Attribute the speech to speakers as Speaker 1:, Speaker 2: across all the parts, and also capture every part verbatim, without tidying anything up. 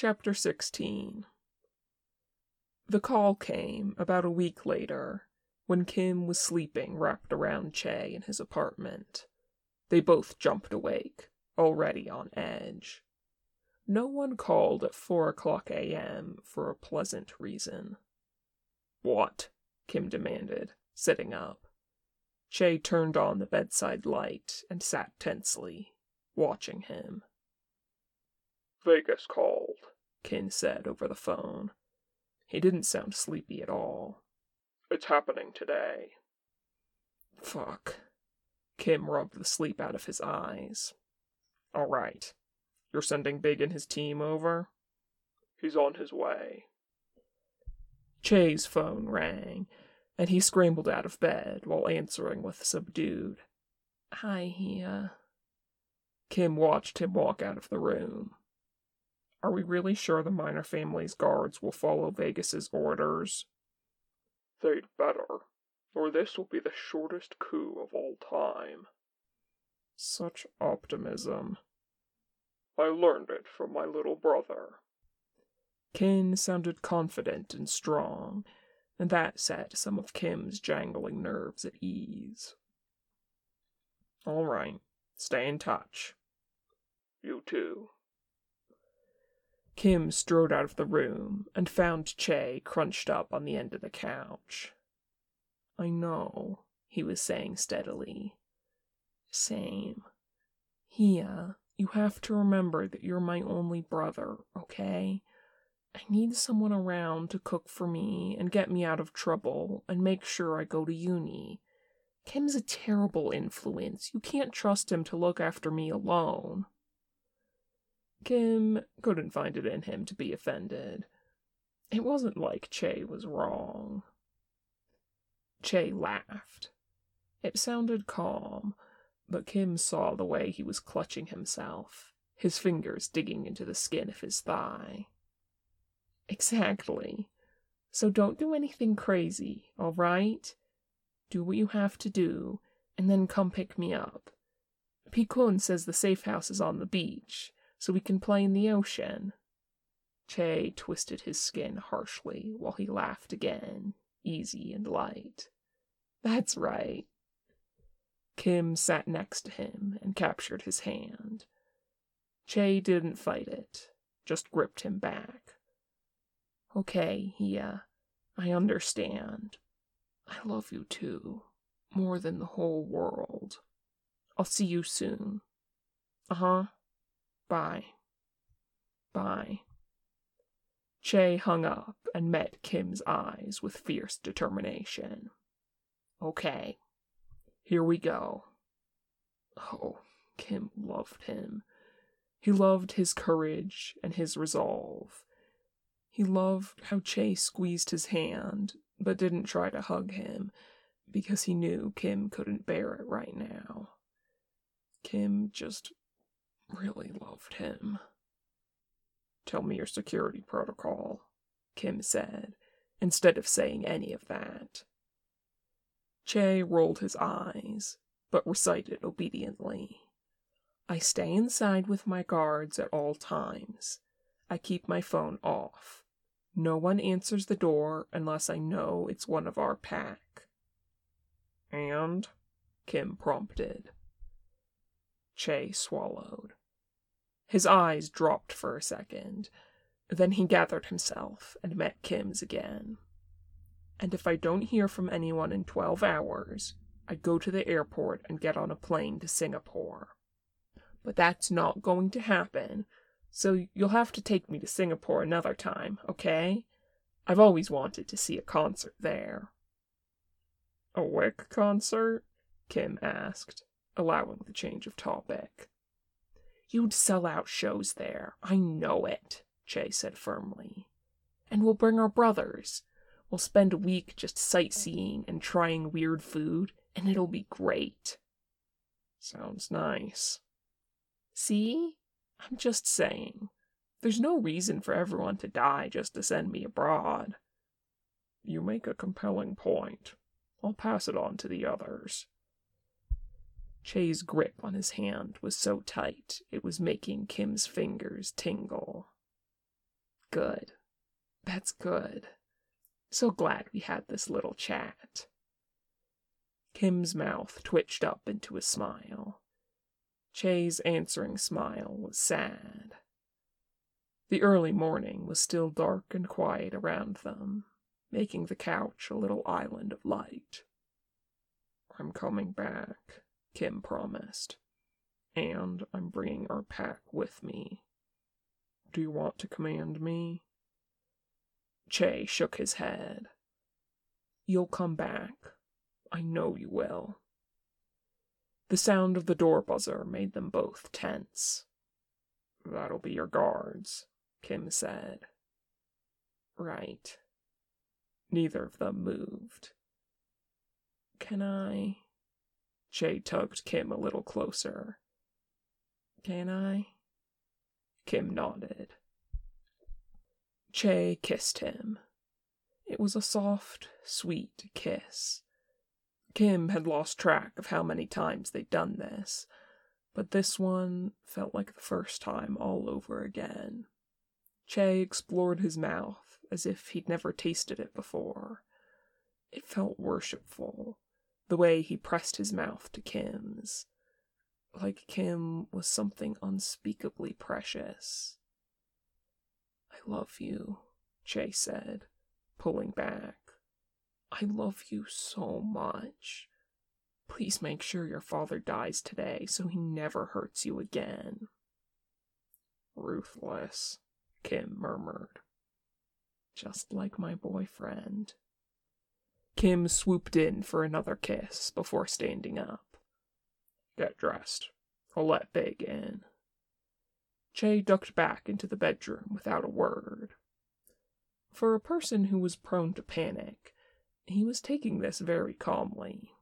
Speaker 1: Chapter sixteen. The call came about a week later, when Kim was sleeping wrapped around Che in his apartment. They both jumped awake, already on edge. No one called at four o'clock a.m. for a pleasant reason. "What?" Kim demanded, sitting up. Che turned on the bedside light and sat tensely, watching him. "Vegas called," Kim said over the phone. He didn't sound sleepy at all. "It's happening today." Fuck. Kim rubbed the sleep out of his eyes. "All right. You're sending Big and his team over?" "He's on his way." Che's phone rang, and he scrambled out of bed while answering with subdued, "Hi, Hia." Kim watched him walk out of the room. "Are we really sure the Minor family's guards will follow Vegas's orders?" "They'd better, or this will be the shortest coup of all time." Such optimism. "I learned it from my little brother." Kim sounded confident and strong, and that set some of Kim's jangling nerves at ease. "All right, stay in touch." "You too." Kim strode out of the room and found Che crunched up on the end of the couch. "I know," he was saying steadily. "Same. Hia, you have to remember that you're my only brother, okay? I need someone around to cook for me and get me out of trouble and make sure I go to uni. Kim's a terrible influence. You can't trust him to look after me alone." Kim couldn't find it in him to be offended. It wasn't like Che was wrong. Che laughed. It sounded calm, but Kim saw the way he was clutching himself, his fingers digging into the skin of his thigh. "Exactly. So don't do anything crazy, all right? Do what you have to do, and then come pick me up. Pikun says the safe house is on the beach, so we can play in the ocean." Che twisted his skin harshly while he laughed again, easy and light. "That's right." Kim sat next to him and captured his hand. Che didn't fight it, just gripped him back. "Okay, Hia, I understand. I love you too, more than the whole world. I'll see you soon." "Uh-huh. Bye." "Bye." Che hung up and met Kim's eyes with fierce determination. "Okay, here we go." Oh, Kim loved him. He loved his courage and his resolve. He loved how Che squeezed his hand, but didn't try to hug him, because he knew Kim couldn't bear it right now. Kim just really loved him. "Tell me your security protocol," Kim said, instead of saying any of that. Che rolled his eyes, but recited obediently. "I stay inside with my guards at all times. I keep my phone off. No one answers the door unless I know it's one of our pack." "And?" Kim prompted. Che swallowed. His eyes dropped for a second. Then he gathered himself and met Kim's again. "And if I don't hear from anyone in twelve hours, I go to the airport and get on a plane to Singapore. But that's not going to happen, so you'll have to take me to Singapore another time, okay? I've always wanted to see a concert there." "A Wick concert?" Kim asked, allowing the change of topic. "You'd sell out shows there, I know it," Che said firmly. "And we'll bring our brothers. We'll spend a week just sightseeing and trying weird food, and it'll be great." "Sounds nice." "See? I'm just saying. There's no reason for everyone to die just to send me abroad." "You make a compelling point. I'll pass it on to the others." Che's grip on his hand was so tight it was making Kim's fingers tingle. Good. That's good. So glad we had this little chat. Kim's mouth twitched up into a smile. Che's answering smile was sad. The early morning was still dark and quiet around them, making the couch a little island of light. I'm coming back, Kim promised, and I'm bringing our pack with me. Do you want to command me? Che shook his head. You'll come back. I know you will. The sound of the door buzzer made them both tense. That'll be your guards, Kim said. Right. Neither of them moved. Can I? Che tugged Kim a little closer. Can I? Kim nodded. Che kissed him. It was a soft, sweet kiss. Kim had lost track of how many times they'd done this, but this one felt like the first time all over again. Che explored his mouth as if he'd never tasted it before. It felt worshipful, the way he pressed his mouth to Kim's, like Kim was something unspeakably precious. I love you, Che said, pulling back. I love you so much. Please make sure your father dies today so he never hurts you again. Ruthless, Kim murmured. Just like my boyfriend. Kim swooped in for another kiss before standing up. Get dressed. I'll let Big in. Che ducked back into the bedroom without a word. For a person who was prone to panic, he was taking this very calmly.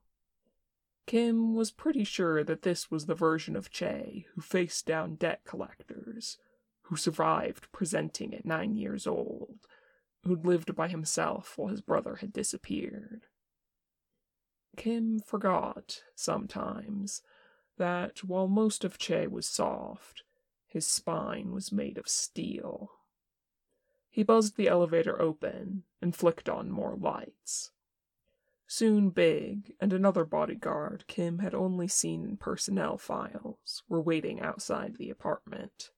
Speaker 1: Kim was pretty sure that this was the version of Che who faced down debt collectors, who survived presenting at nine years old, who'd lived by himself while his brother had disappeared. Kim forgot, sometimes, that while most of Che was soft, his spine was made of steel. He buzzed the elevator open and flicked on more lights. Soon Big and another bodyguard Kim had only seen in personnel files were waiting outside the apartment.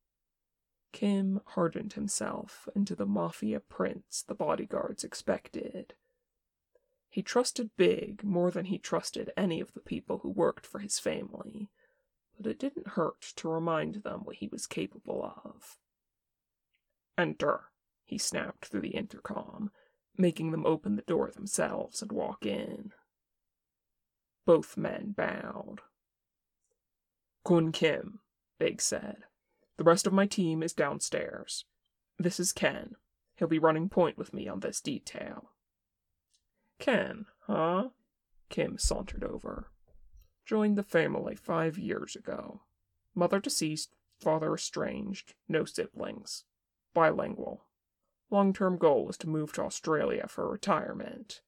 Speaker 1: Kim hardened himself into the mafia prince the bodyguards expected. He trusted Big more than he trusted any of the people who worked for his family, but it didn't hurt to remind them what he was capable of. Enter, he snapped through the intercom, making them open the door themselves and walk in. Both men bowed. Kun Kim, Big said. The rest of my team is downstairs. This is Ken. He'll be running point with me on this detail. Ken, huh? Kim sauntered over. Joined the family five years ago. Mother deceased, father estranged, no siblings. Bilingual. Long-term goal is to move to Australia for retirement.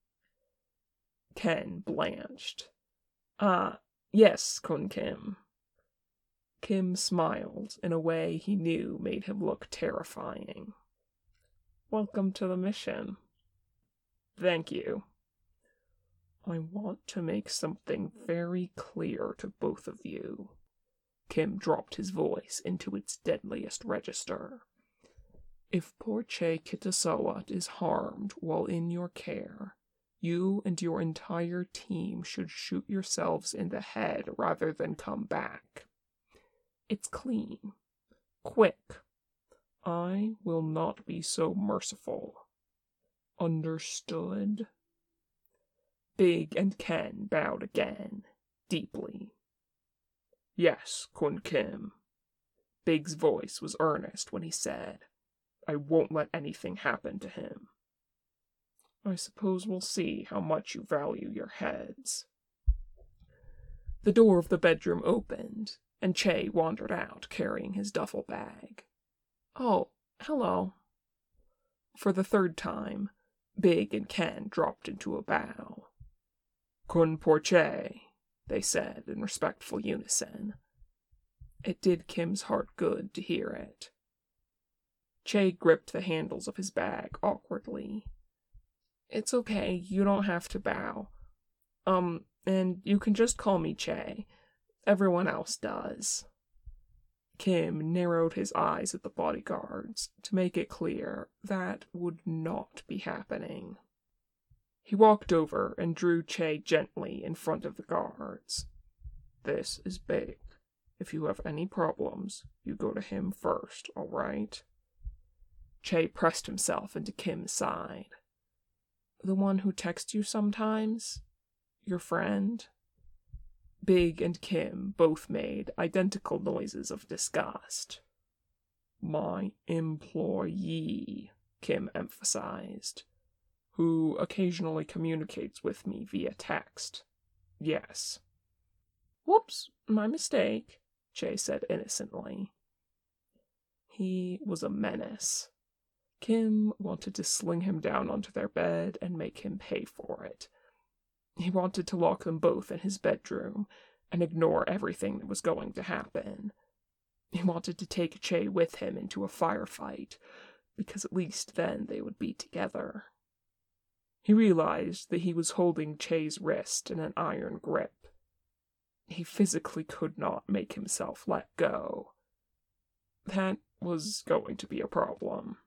Speaker 1: Ken blanched. Ah, uh, yes, Kun Kim. Kim smiled in a way he knew made him look terrifying. Welcome to the mission. Thank you. I want to make something very clear to both of you. Kim dropped his voice into its deadliest register. If poor Che Kitasawat is harmed while in your care, you and your entire team should shoot yourselves in the head rather than come back. It's clean. Quick. I will not be so merciful. Understood? Big and Ken bowed again, deeply. Yes, Kun Kim. Big's voice was earnest when he said, I won't let anything happen to him. I suppose we'll see how much you value your heads. The door of the bedroom opened, and Che wandered out carrying his duffel bag. Oh, hello. For the third time, Big and Ken dropped into a bow. Kun por Che, they said in respectful unison. It did Kim's heart good to hear it. Che gripped the handles of his bag awkwardly. It's okay, you don't have to bow. Um, and you can just call me Che. Everyone else does. Kim narrowed his eyes at the bodyguards to make it clear that would not be happening. He walked over and drew Che gently in front of the guards. This is Big. If you have any problems, you go to him first, all right? Che pressed himself into Kim's side. The one who texts you sometimes? Your friend? Big and Kim both made identical noises of disgust. My employee, Kim emphasized, who occasionally communicates with me via text. Yes. Whoops, my mistake, Che said innocently. He was a menace. Kim wanted to sling him down onto their bed and make him pay for it. He wanted to lock them both in his bedroom and ignore everything that was going to happen. He wanted to take Che with him into a firefight, because at least then they would be together. He realized that he was holding Che's wrist in an iron grip. He physically could not make himself let go. That was going to be a problem.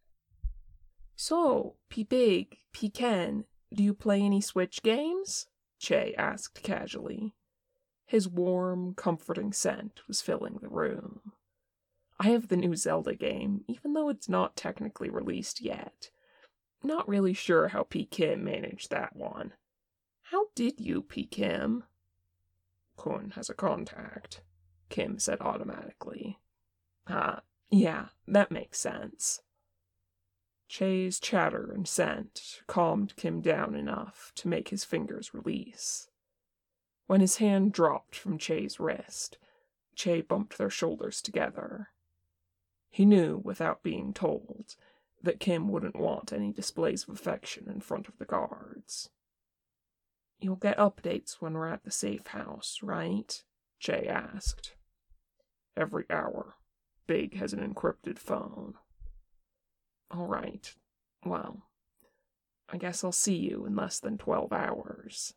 Speaker 1: So, P Big, P Ken, do you play any Switch games? Che asked casually. His warm, comforting scent was filling the room. I have the new Zelda game, even though it's not technically released yet. Not really sure how P. Kim managed that one. How did you, P. Kim? Kun has a contact, Kim said automatically. Ah, yeah, that makes sense. Che's chatter and scent calmed Kim down enough to make his fingers release. When his hand dropped from Che's wrist, Che bumped their shoulders together. He knew, without being told, that Kim wouldn't want any displays of affection in front of the guards. You'll get updates when we're at the safe house, right? Che asked. Every hour. Big has an encrypted phone. All right. Well, I guess I'll see you in less than twelve hours.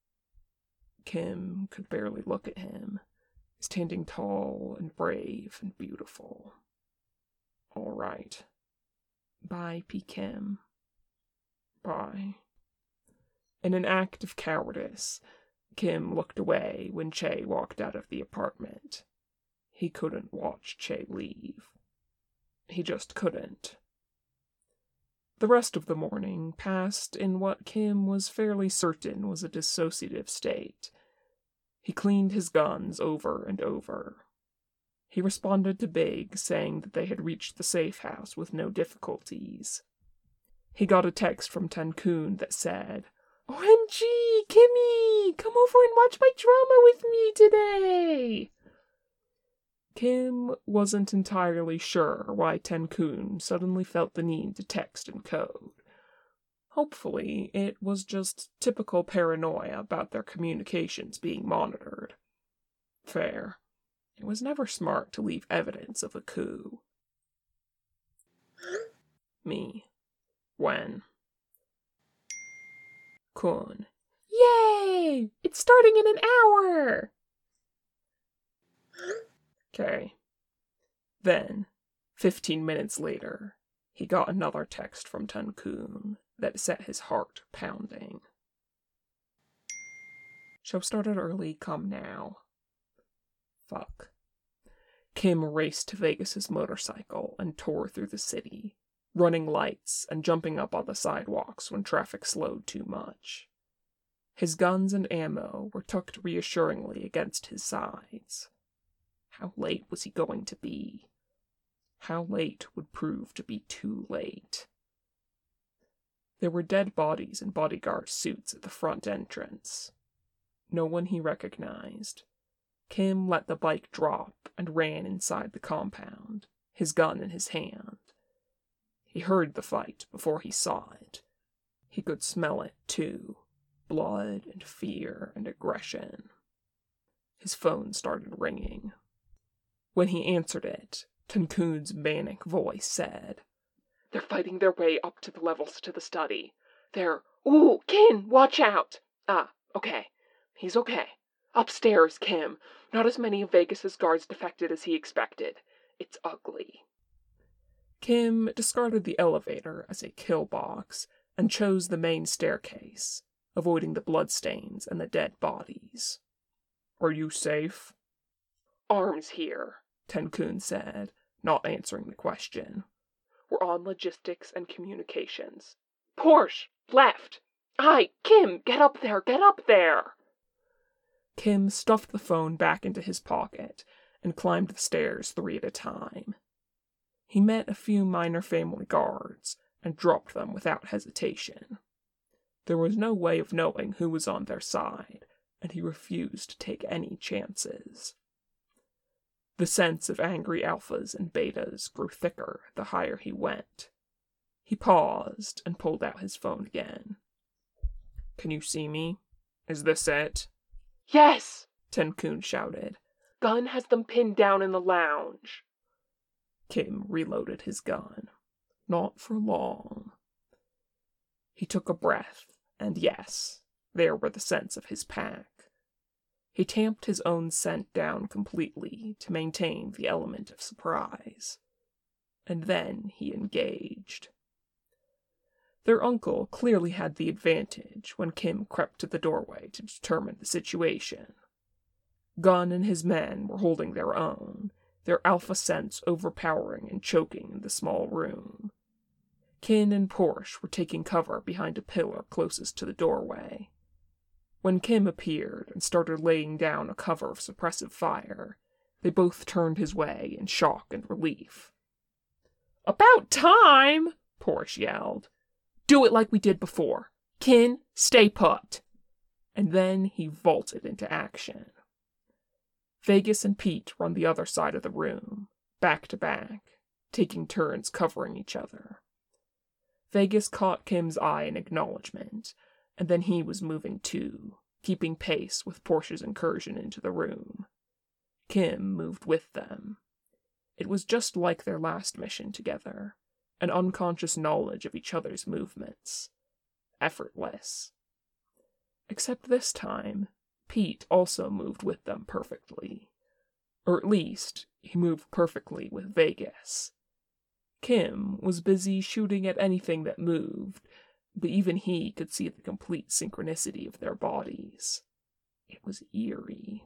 Speaker 1: Kim could barely look at him, standing tall and brave and beautiful. All right. Bye, P. Kim. Bye. In an act of cowardice, Kim looked away when Che walked out of the apartment. He couldn't watch Che leave. He just couldn't. The rest of the morning passed in what Kim was fairly certain was a dissociative state. He cleaned his guns over and over. He responded to Big, saying that they had reached the safe house with no difficulties. He got a text from Tenkun that said, O M G, Kimmy, come over and watch my drama with me today! Kim wasn't entirely sure why Tenkun suddenly felt the need to text in code. Hopefully, it was just typical paranoia about their communications being monitored. Fair. It was never smart to leave evidence of a coup. Me. When? Kun. Yay! It's starting in an hour! Okay. Then, fifteen minutes later, he got another text from Tenkun that set his heart pounding. Show started early, come now. Fuck. Kim raced to Vegas's motorcycle and tore through the city, running lights and jumping up on the sidewalks when traffic slowed too much. His guns and ammo were tucked reassuringly against his sides. How late was he going to be? How late would prove to be too late? There were dead bodies in bodyguard suits at the front entrance. No one he recognized. Kim let the bike drop and ran inside the compound, his gun in his hand. He heard the fight before he saw it. He could smell it, too. Blood and fear and aggression. His phone started ringing. When he answered it, Tenkun's manic voice said. They're fighting their way up to the levels to the study. They're... Ooh, Kin, watch out! Ah, okay. He's okay. Upstairs, Kim. Not as many of Vegas's guards defected as he expected. It's ugly. Kim discarded the elevator as a kill box and chose the main staircase, avoiding the bloodstains and the dead bodies. Are you safe? Arms here, Tenkun said, not answering the question. We're on logistics and communications. Porsche, left! Aye, Kim, get up there, get up there! Kim stuffed the phone back into his pocket and climbed the stairs three at a time. He met a few minor family guards and dropped them without hesitation. There was no way of knowing who was on their side, and he refused to take any chances. The sense of angry alphas and betas grew thicker the higher he went. He paused and pulled out his phone again. Can you see me? Is this it? Yes! Tenkun shouted. Gun has them pinned down in the lounge. Kim reloaded his gun. Not for long. He took a breath, and yes, there were the scents of his pack. He tamped his own scent down completely to maintain the element of surprise. And then he engaged. Their uncle clearly had the advantage when Kim crept to the doorway to determine the situation. Gunn and his men were holding their own, their alpha scents overpowering and choking in the small room. Kin and Porsche were taking cover behind a pillar closest to the doorway. When Kim appeared and started laying down a cover of suppressive fire, they both turned his way in shock and relief. About time! Porsche yelled. Do it like we did before. Kin, stay put. And then he vaulted into action. Vegas and Pete were on the other side of the room, back to back, taking turns covering each other. Vegas caught Kim's eye in acknowledgement, and then he was moving too, keeping pace with Porsche's incursion into the room. Kim moved with them. It was just like their last mission together, an unconscious knowledge of each other's movements. Effortless. Except this time, Pete also moved with them perfectly. Or at least, he moved perfectly with Vegas. Kim was busy shooting at anything that moved, but even he could see the complete synchronicity of their bodies. It was eerie.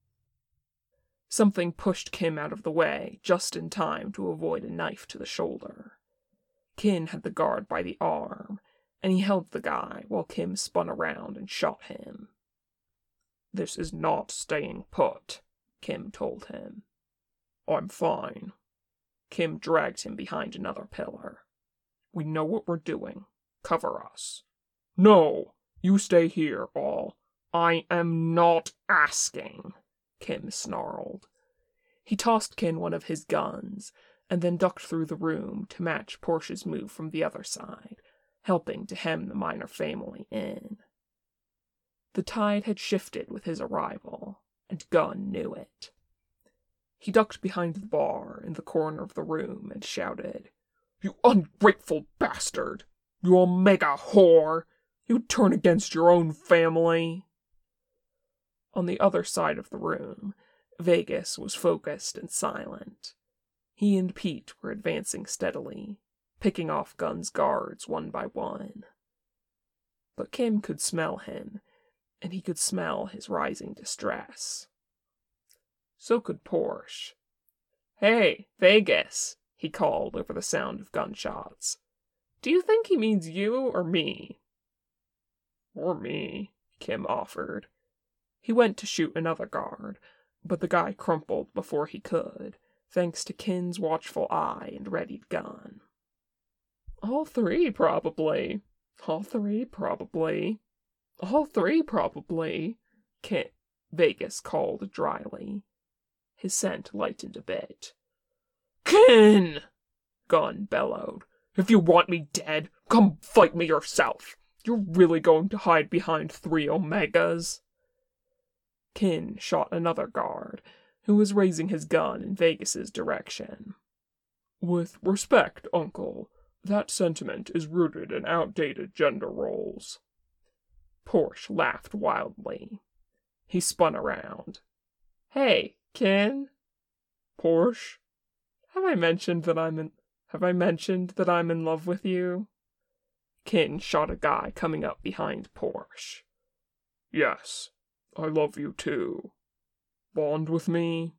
Speaker 1: Something pushed Kim out of the way, just in time to avoid a knife to the shoulder. Kin had the guard by the arm, and he held the guy while Kim spun around and shot him. This is not staying put, Kim told him. I'm fine. Kim dragged him behind another pillar. We know what we're doing. Cover us. No, you stay here, all. I am not asking, Kim snarled. He tossed Kin one of his guns, and then ducked through the room to match Porsche's move from the other side, helping to hem the minor family in. The tide had shifted with his arrival, and Gunn knew it. He ducked behind the bar in the corner of the room and shouted, You ungrateful bastard! You omega whore! You'd turn against your own family! On the other side of the room, Vegas was focused and silent. He and Pete were advancing steadily, picking off Gunn's guards one by one. But Kim could smell him, and he could smell his rising distress. So could Porsche. Hey, Vegas, he called over the sound of gunshots. Do you think he means you or me? Or me, Kim offered. He went to shoot another guard, but the guy crumpled before he could, thanks to Kin's watchful eye and readied gun. All three, probably. All three, probably. All three, probably, Kin, Vegas called dryly. His scent lightened a bit. Kin! Gunn bellowed. If you want me dead, come fight me yourself. You're really going to hide behind three Omegas? Kin shot another guard, who was raising his gun in Vegas's direction. With respect, Uncle, that sentiment is rooted in outdated gender roles. Porsche laughed wildly. He spun around. Hey, Kin? Porsche? Have I mentioned that I'm in... Have I mentioned that I'm in love with you? Kin shot a guy coming up behind Porsche. Yes, I love you too. Bond with me?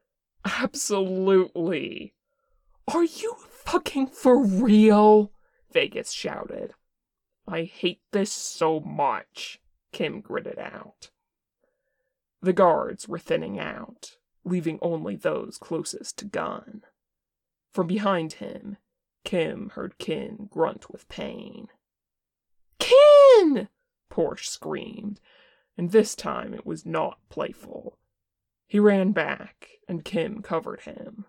Speaker 1: Absolutely. Are you fucking for real? Vegas shouted. I hate this so much, Kim gritted out. The guards were thinning out, leaving only those closest to Gunn. From behind him, Kim heard Kin grunt with pain. Kin! Porsche screamed, and this time it was not playful. He ran back, and Kim covered him.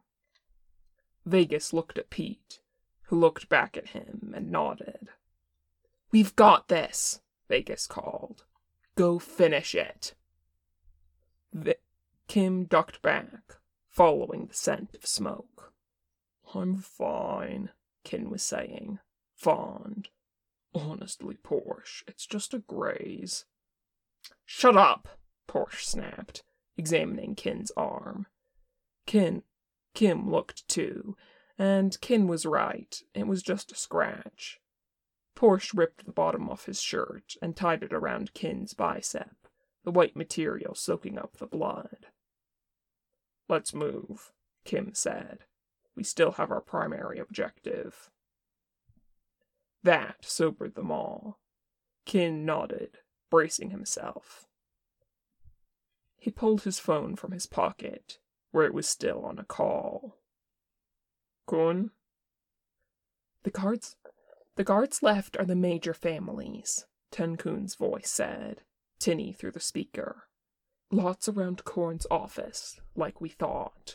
Speaker 1: Vegas looked at Pete, who looked back at him and nodded. We've got this, Vegas called. Go finish it. V- Kim ducked back, following the scent of smoke. I'm fine, Kin was saying, fond. Honestly, Porsche, it's just a graze. Shut up, Porsche snapped, examining Kin's arm. Kin, Kim looked too, and Kin was right, it was just a scratch. Porsche ripped the bottom off his shirt and tied it around Kin's bicep, the white material soaking up the blood. Let's move, Kim said. We still have our primary objective. That sobered them all. Kin nodded, bracing himself. He pulled his phone from his pocket, where it was still on a call. Kun? The guards, the guards left are the major families, Ten Kun's voice said, tinny through the speaker. Lots around Korn's office, like we thought.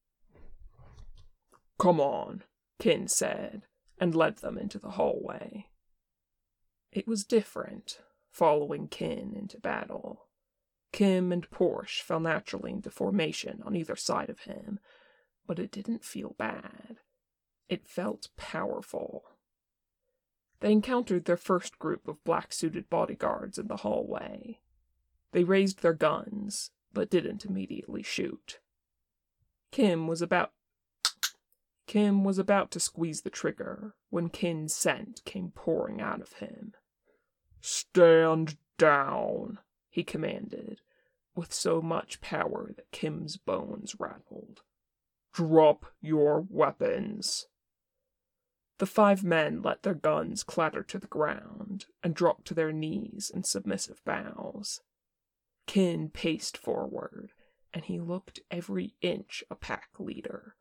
Speaker 1: Come on, Kin said, and led them into the hallway. It was different, following Kin into battle. Kim and Porsche fell naturally into formation on either side of him, but it didn't feel bad. It felt powerful. They encountered their first group of black-suited bodyguards in the hallway. They raised their guns, but didn't immediately shoot. Kim was about Kim was about to squeeze the trigger when Kin's scent came pouring out of him. Stand down, he commanded, with so much power that Kim's bones rattled. Drop your weapons. The five men let their guns clatter to the ground and dropped to their knees in submissive bows. Kin paced forward, and he looked every inch a pack leader.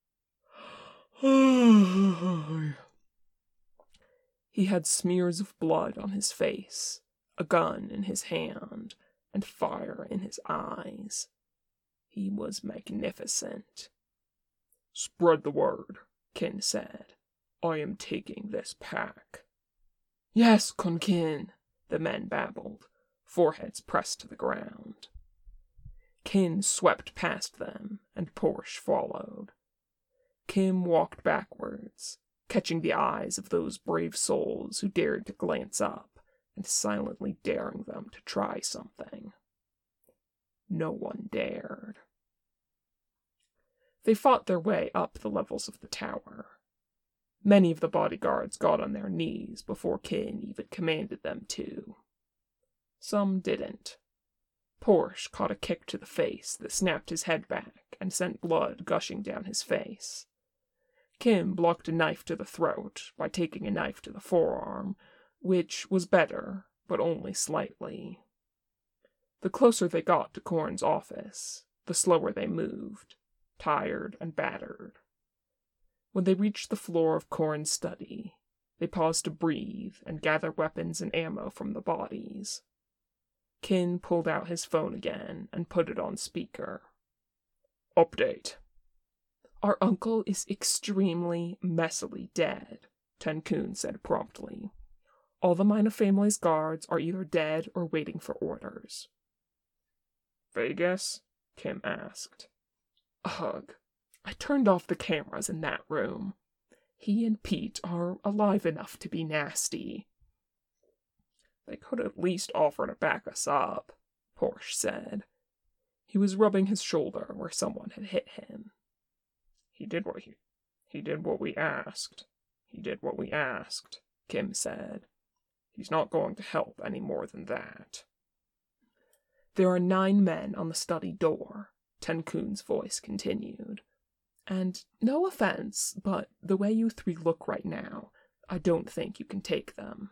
Speaker 1: He had smears of blood on his face, a gun in his hand, and fire in his eyes. He was magnificent. Spread the word, Kin said. I am taking this pack. Yes, Kun Kin, the men babbled, foreheads pressed to the ground. Kin swept past them, and Porsche followed. Kim walked backwards, catching the eyes of those brave souls who dared to glance up, and silently daring them to try something. No one dared. They fought their way up the levels of the tower. Many of the bodyguards got on their knees before Kin even commanded them to. Some didn't. Porsche caught a kick to the face that snapped his head back and sent blood gushing down his face. Kim blocked a knife to the throat by taking a knife to the forearm, which was better, but only slightly. The closer they got to Korn's office, the slower they moved, tired and battered. When they reached the floor of Korn's study, they paused to breathe and gather weapons and ammo from the bodies. Kin pulled out his phone again and put it on speaker. Update. Our uncle is extremely messily dead, Ten Kun said promptly. All the Mina family's guards are either dead or waiting for orders. Vegas? Kim asked. Ugh. I turned off the cameras in that room. He and Pete are alive enough to be nasty. They could at least offer to back us up, Porsche said. He was rubbing his shoulder where someone had hit him. He did what he, he did what we asked. He did what we asked, Kim said. He's not going to help any more than that. There are nine men on the study door, Tenkun's voice continued. And no offense, but the way you three look right now, I don't think you can take them.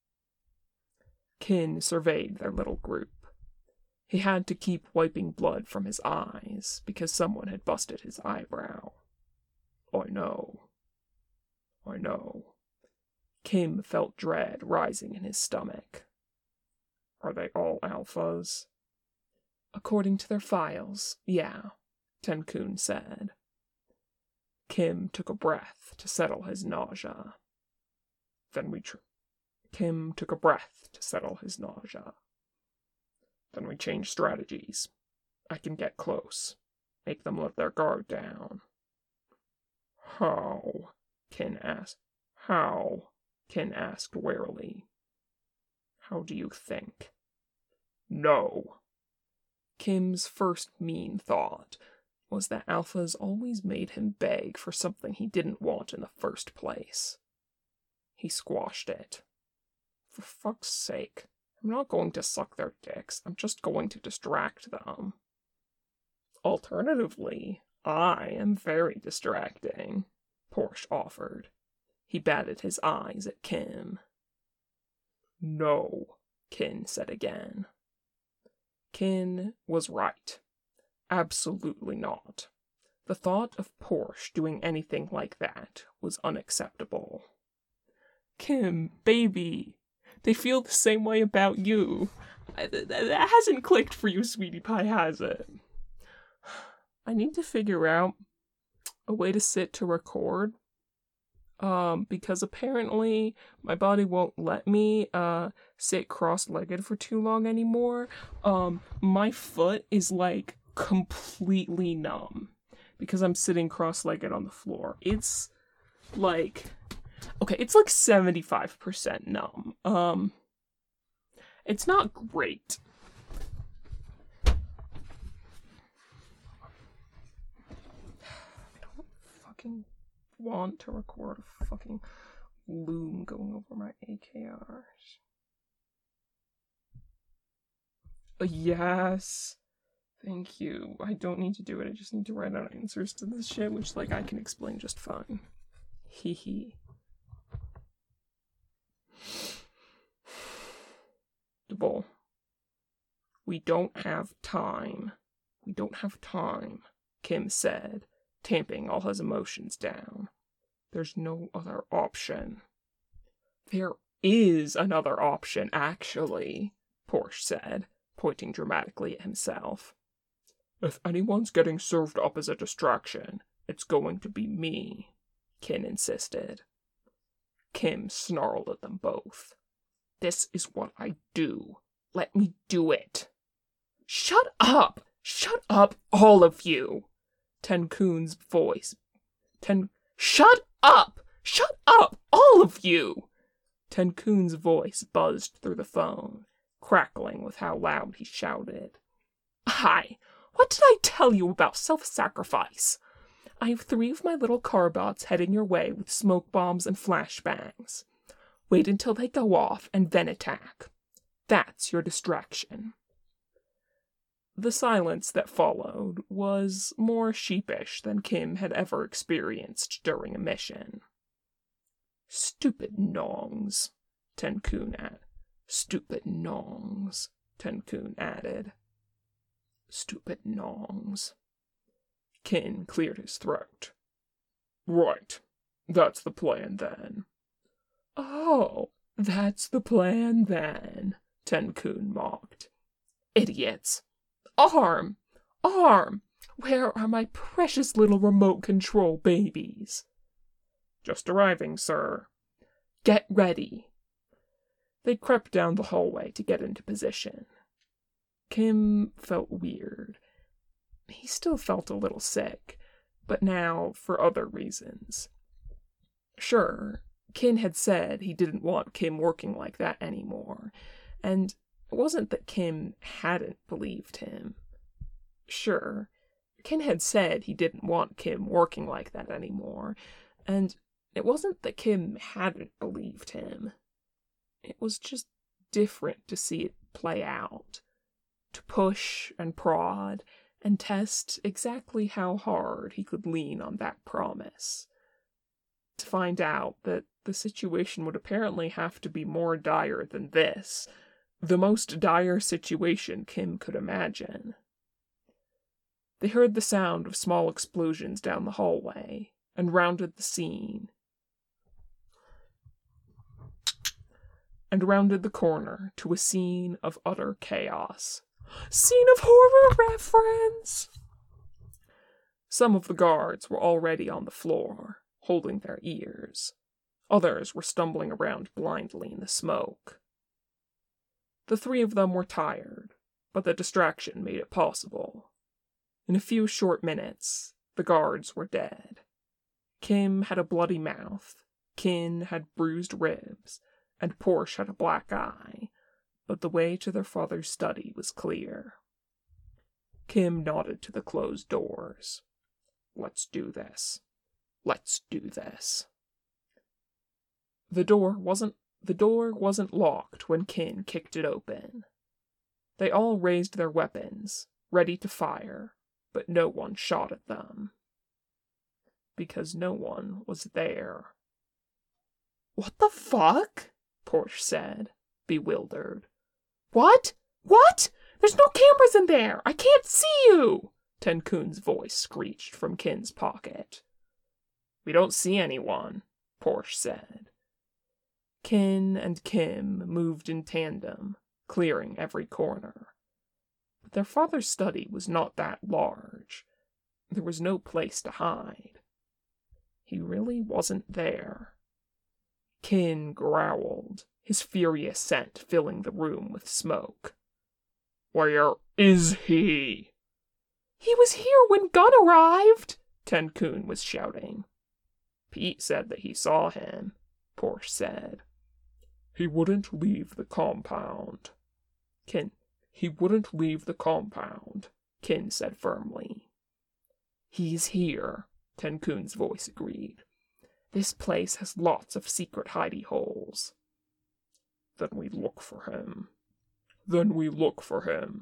Speaker 1: Kin surveyed their little group. He had to keep wiping blood from his eyes because someone had busted his eyebrow. I know. I know. Kim felt dread rising in his stomach. Are they all alphas? According to their files, yeah, Tenkun said. Kim took a breath to settle his nausea. Then we tr- Kim took a breath to settle his nausea. Then we change strategies. I can get close. Make them let their guard down. How? Kin asked. How? Kin asked warily. How do you think? No. Kim's first mean thought was that alphas always made him beg for something he didn't want in the first place. He squashed it. For fuck's sake, I'm not going to suck their dicks, I'm just going to distract them. Alternatively, I am very distracting, Porsche offered. He batted his eyes at Kim. No, Kin said again. Kin was right. Absolutely not. The thought of Porsche doing anything like that was unacceptable. Kim, baby, they feel the same way about you. That hasn't clicked for you, sweetie pie, has it? I need to figure out a way to sit to record. Um, because apparently my body won't let me uh sit cross-legged for too long anymore. Um, my foot is like completely numb because I'm sitting cross-legged on the floor. It's like, okay, it's like seventy-five percent numb. Um, it's not great. I don't fucking want to record a fucking loom going over my A K Rs. Uh, yes. Thank you. I don't need to do it. I just need to write out answers to this shit, which, like, I can explain just fine. Hee hee. Double. We don't have time. We don't have time, Kim said, tamping all his emotions down. There's no other option. There is another option, actually, Porsche said, pointing dramatically at himself. If anyone's getting served up as a distraction, it's going to be me, Kin insisted. Kim snarled at them both. This is what I do. Let me do it. Shut up! Shut up, all of you! Tenkun's voice. Ten... Shut up! Shut up, all of you! Tenkun's voice buzzed through the phone, crackling with how loud he shouted. Hi, what did I tell you about self-sacrifice? I have three of my little carbots heading your way with smoke bombs and flashbangs. Wait until they go off and then attack. That's your distraction. The silence that followed was more sheepish than Kim had ever experienced during a mission. Stupid nongs, Tenkun added. Stupid nongs, Tenkun added. Stupid nongs. Kin cleared his throat. Right. That's the plan, then. Oh, that's the plan, then, Tenkun mocked. Idiots. Arm! Arm! Where are my precious little remote control babies? Just arriving, sir. Get ready. They crept down the hallway to get into position. Kim felt weird. He still felt a little sick, but now for other reasons. Sure, Kin had said he didn't want Kim working like that anymore, and it wasn't that Kim hadn't believed him. Sure, Kin had said he didn't want Kim working like that anymore, and it wasn't that Kim hadn't believed him. It was just different to see it play out, to push and prod and test exactly how hard he could lean on that promise, to find out that the situation would apparently have to be more dire than this, the most dire situation Kim could imagine. They heard the sound of small explosions down the hallway and rounded the scene, and rounded the corner to a scene of utter chaos. Scene of horror reference! Some of the guards were already on the floor, holding their ears. Others were stumbling around blindly in the smoke. The three of them were tired, but the distraction made it possible. In a few short minutes, the guards were dead. Kim had a bloody mouth, Kin had bruised ribs, and Porsche had a black eye, but the way to their father's study was clear. Kim nodded to the closed doors. Let's do this. Let's do this. The door wasn't the door wasn't locked when Kin kicked it open. They all raised their weapons, ready to fire, but no one shot at them. Because no one was there. What the fuck? Porsche said, bewildered. What? What? There's no cameras in there! I can't see you! Tenkun's voice screeched from Kin's pocket. We don't see anyone, Porsche said. Kin and Kim moved in tandem, clearing every corner. But their father's study was not that large. There was no place to hide. He really wasn't there. Kin growled, his furious scent filling the room with smoke. Where is he? He was here when Gunn arrived, Tenkun was shouting. Pete said that he saw him, Porsche said. He wouldn't leave the compound. Kin, he wouldn't leave the compound, Kin said firmly. He's here, Tenkun's voice agreed. This place has lots of secret hidey holes. Then we look for him. Then we look for him.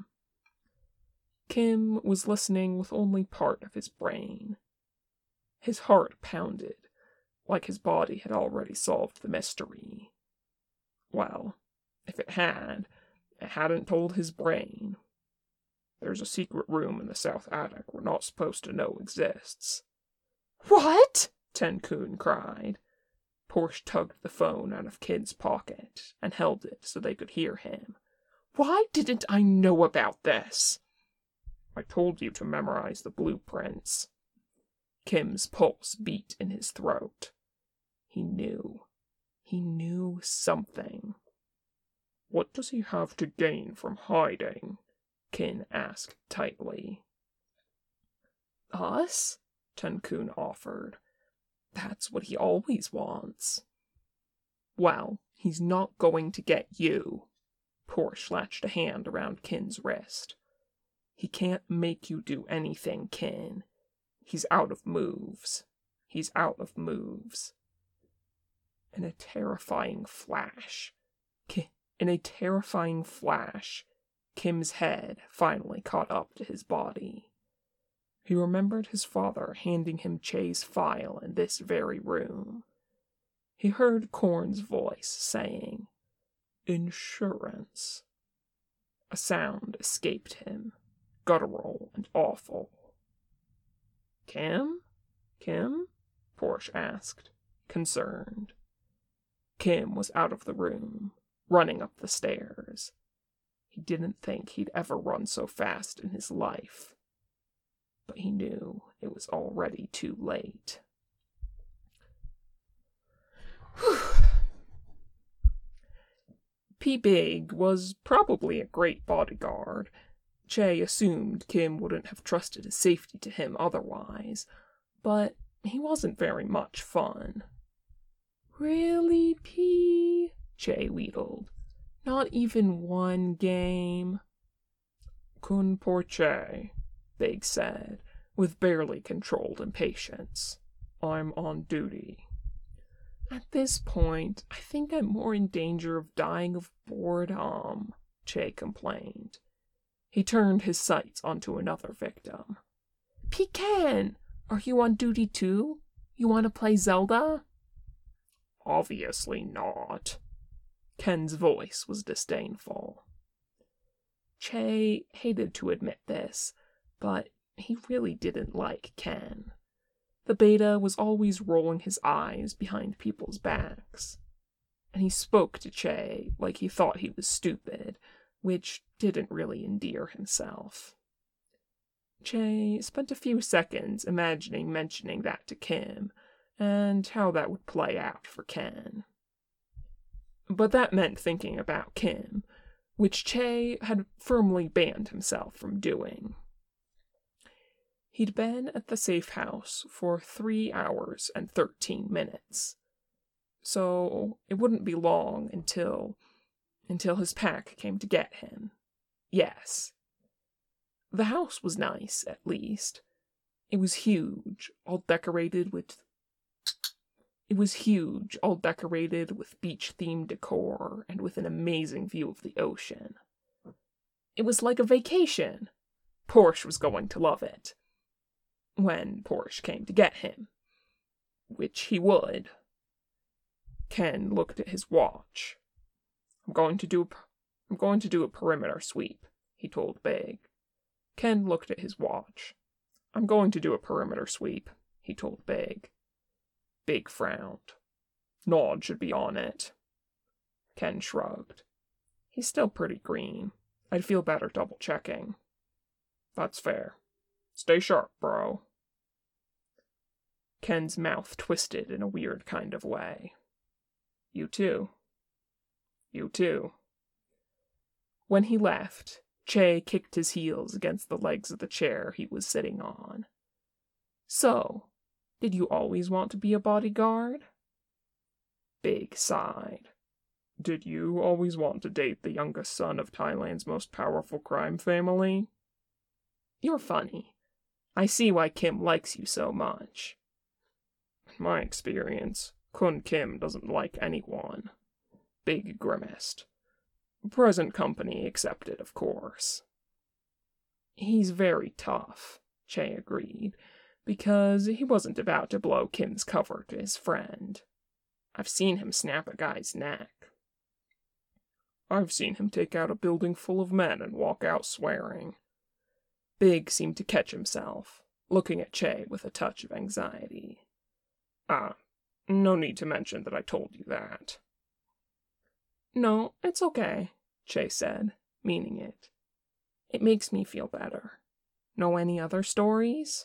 Speaker 1: Kim was listening with only part of his brain. His heart pounded, like his body had already solved the mystery. Well, if it had, it hadn't told his brain. There's a secret room in the south attic we're not supposed to know exists. What? Tenkun cried. Porsche tugged the phone out of Kid's pocket and held it so they could hear him. Why didn't I know about this? I told you to memorize the blueprints. Kim's pulse beat in his throat. He knew. He knew something. What does he have to gain from hiding? Kin asked tightly. Us? Tenkun offered. That's what he always wants. Well, he's not going to get you. Porsche latched a hand around Kin's wrist. He can't make you do anything, Kin. He's out of moves. He's out of moves. In a terrifying flash, Ki- in a terrifying flash, Kim's head finally caught up to his body. He remembered his father handing him Che's file in this very room. He heard Korn's voice saying, "Insurance." A sound escaped him, guttural and awful. Kim? Kim? Porsche asked, concerned. Kim was out of the room, running up the stairs. He didn't think he'd ever run so fast in his life. But he knew it was already too late. P. Big was probably a great bodyguard. Che assumed Kim wouldn't have trusted his safety to him otherwise, but he wasn't very much fun. Really, P? Che wheedled. Not even one game? Kun por che, Big said, with barely controlled impatience. I'm on duty. At this point, I think I'm more in danger of dying of boredom, Che complained. He turned his sights onto another victim. Pecan, are you on duty too? You want to play Zelda? Obviously not. Ken's voice was disdainful. Che hated to admit this, but he really didn't like Ken. The beta was always rolling his eyes behind people's backs, and he spoke to Che like he thought he was stupid, which didn't really endear himself. Che spent a few seconds imagining mentioning that to Kim, and how that would play out for Ken. But that meant thinking about Kim, which Che had firmly banned himself from doing. He'd been at the safe house for three hours and thirteen minutes, so it wouldn't be long until, until his pack came to get him. Yes. The house was nice, at least. It was huge, all decorated with... It was huge, all decorated with beach-themed decor and with an amazing view of the ocean. It was like a vacation. Porsche was going to love it. When Porsche came to get him. Which he would. Ken looked at his watch. I'm going to do a, I'm going to do a perimeter sweep, he told Big. Ken looked at his watch. I'm going to do a perimeter sweep, he told Big. Big frowned. Nod should be on it. Ken shrugged. He's still pretty green. I'd feel better double-checking. That's fair. Stay sharp, bro. Ken's mouth twisted in a weird kind of way. You too. You too. When he left, Che kicked his heels against the legs of the chair he was sitting on. So, did you always want to be a bodyguard? Big sighed. Did you always want to date the youngest son of Thailand's most powerful crime family? You're funny. I see why Kim likes you so much. In my experience, Kun Kim doesn't like anyone. Big grimaced. Present company accepted, of course. He's very tough, Che agreed, because he wasn't about to blow Kim's cover to his friend. I've seen him snap a guy's neck. I've seen him take out a building full of men and walk out swearing. Big seemed to catch himself, looking at Che with a touch of anxiety. Ah, no need to mention that I told you that. No, it's okay, Che said, meaning it. It makes me feel better. Know any other stories?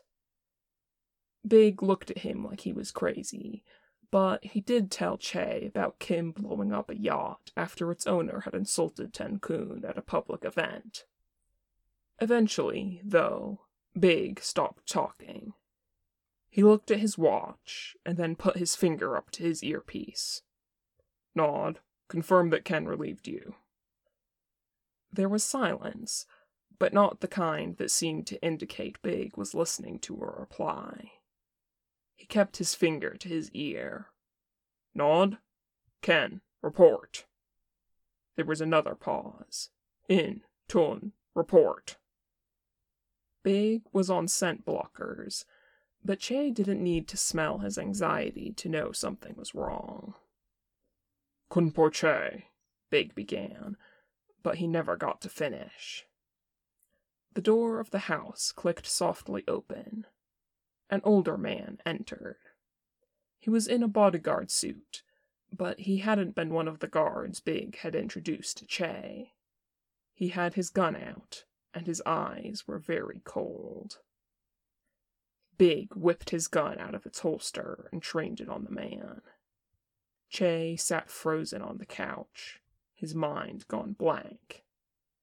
Speaker 1: Big looked at him like he was crazy, but he did tell Che about Kim blowing up a yacht after its owner had insulted Tenkun at a public event. Eventually, though, Big stopped talking. He looked at his watch, and then put his finger up to his earpiece. Nod, confirm that Ken relieved you. There was silence, but not the kind that seemed to indicate Big was listening to a reply. He kept his finger to his ear. Nod? Ken, report. There was another pause. In, Tun, report. Big was on scent blockers, but Che didn't need to smell his anxiety to know something was wrong. Kun por Che, Big began, but he never got to finish. The door of the house clicked softly open. An older man entered. He was in a bodyguard suit, but he hadn't been one of the guards Big had introduced to Che. He had his gun out, and his eyes were very cold. Big whipped his gun out of its holster and trained it on the man. Che sat frozen on the couch, his mind gone blank.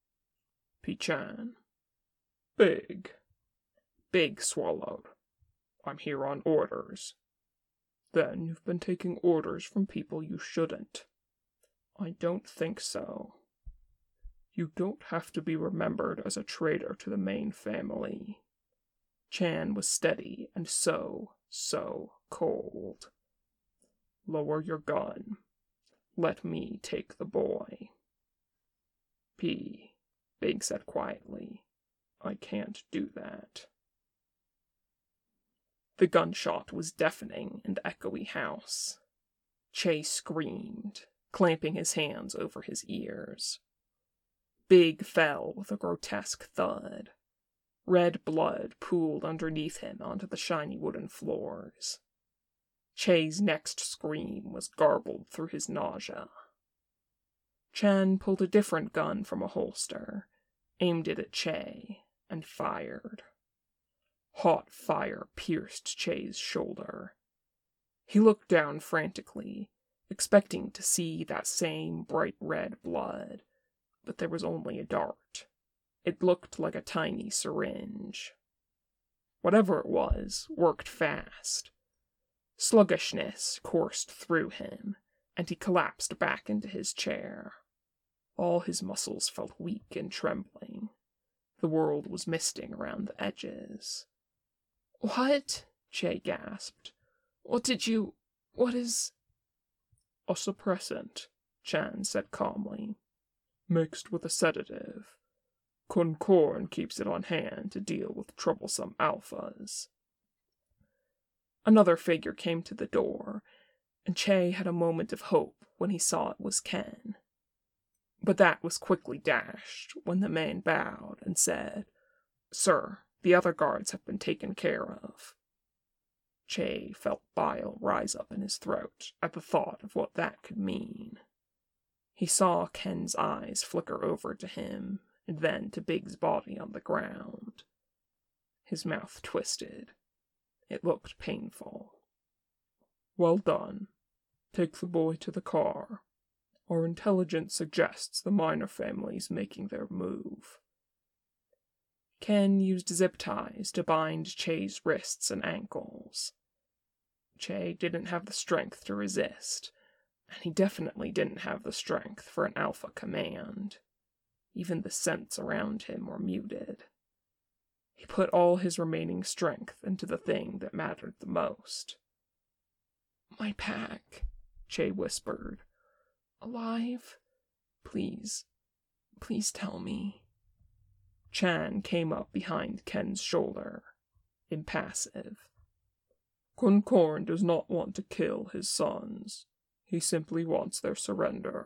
Speaker 1: Pichan. Big. Big swallowed. I'm here on orders. Then you've been taking orders from people you shouldn't. I don't think so. You don't have to be remembered as a traitor to the main family. Chan was steady and so, so cold. Lower your gun. Let me take the boy. P. Big said quietly, I can't do that. The gunshot was deafening in the echoey house. Che screamed, clamping his hands over his ears. Big fell with a grotesque thud. Red blood pooled underneath him onto the shiny wooden floors. Che's next scream was garbled through his nausea. Chan pulled a different gun from a holster, aimed it at Che, and fired. Hot fire pierced Che's shoulder. He looked down frantically, expecting to see that same bright red blood, but there was only a dart. It looked like a tiny syringe. Whatever it was worked fast. Sluggishness coursed through him, and he collapsed back into his chair. All his muscles felt weak and trembling. The world was misting around the edges. "What?" Che gasped. "What did you... what is..." "A suppressant," Chan said calmly, "mixed with a sedative. Kun Korn keeps it on hand to deal with troublesome alphas." Another figure came to the door, and Che had a moment of hope when he saw it was Ken. But that was quickly dashed when the man bowed and said, "Sir, the other guards have been taken care of." Che felt bile rise up in his throat at the thought of what that could mean. He saw Ken's eyes flicker over to him, and then to Big's body on the ground. His mouth twisted. It looked painful. "Well done. Take the boy to the car. Our intelligence suggests the Minor family's making their move." Ken used zip ties to bind Che's wrists and ankles. Che didn't have the strength to resist, and he definitely didn't have the strength for an alpha command. Even the scents around him were muted. He put all his remaining strength into the thing that mattered the most. "My pack," Che whispered. "Alive? Please, please tell me." Chan came up behind Ken's shoulder, impassive. "Kun Korn does not want to kill his sons. He simply wants their surrender."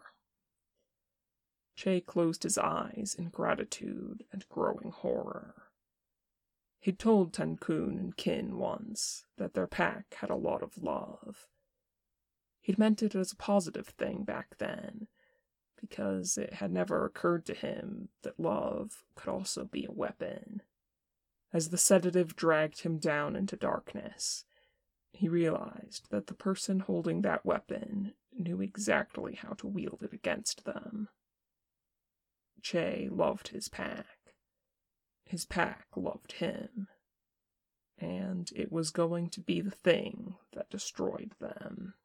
Speaker 1: Che closed his eyes in gratitude and growing horror. He'd told Tenkun and Kin once that their pack had a lot of love. He'd meant it as a positive thing back then, because it had never occurred to him that love could also be a weapon. As the sedative dragged him down into darkness, he realized that the person holding that weapon knew exactly how to wield it against them. Che loved his pack. His pack loved him. And it was going to be the thing that destroyed them.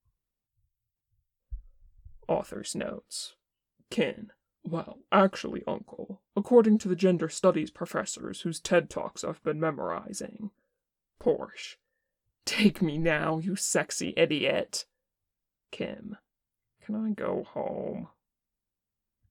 Speaker 1: Author's notes. Kin. Well, actually, Uncle, according to the gender studies professors whose TED Talks I've been memorizing. Porsche. Take me now, you sexy idiot. Kim. Can I go home?